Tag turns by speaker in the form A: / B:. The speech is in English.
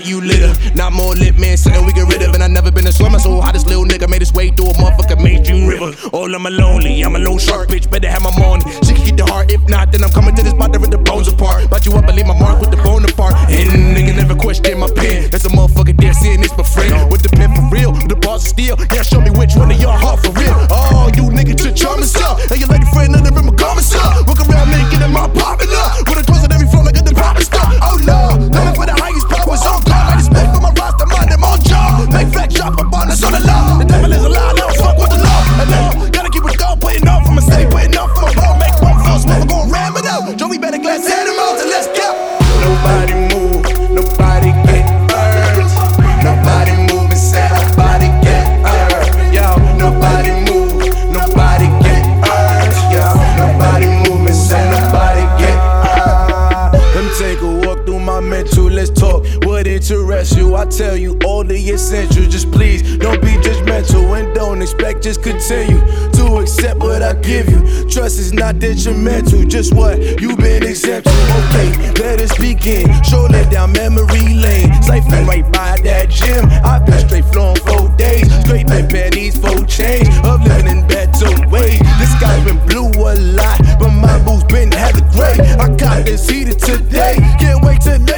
A: you litter. Not more lit, man, something we get rid of. And I never been a swimmer, so how this little nigga made his way through a motherfucking mainstream river. All I'm a lonely, I'm a lone shark, bitch, better have my money. She can keep the heart, if not, then I'm coming to this spot to rip the bones apart. Bought you up and leave my mark with the bone apart. And nigga never question my pen. That's a motherfucker there seeing this my friend. With the pen for real, the bars are steel. Yeah, show me which one of y'all hard for real. Oh, you nigga to charm yourself. And your lady friend under the garments up. Walk around naked and my popping up. With a clothes on every floor like a department store. Oh Lord, coming for the highest powers on guard. I just pay for my roster, mind them on job. Make flat drop up on us on the law. The devil is a lie, now fuck with the law. And now, gotta keep it going, putting off from my city, putting off from my bro. Make one false mother gon' ram it out. Joey better glass animals and let's go. Nobody move, nobody get hurt. Nobody move and say nobody get hurt. Yo, nobody move, nobody get hurt. Yo, nobody move and say nobody get hurt. Let me take a walk through my mental, let's talk. What interests you? I tell you all the essentials. Just please don't be judgmental and don't expect, just continue to accept what I give you. Trust is not detrimental, just what you've been exempt to. Okay, let us begin. Surely down memory lane, siphon right by that gym. I've been straight flowing 4 days, straight been pennies for change of living in better ways. This guy's been blue a lot, but my boots been hella gray. I got this heated today, can't wait till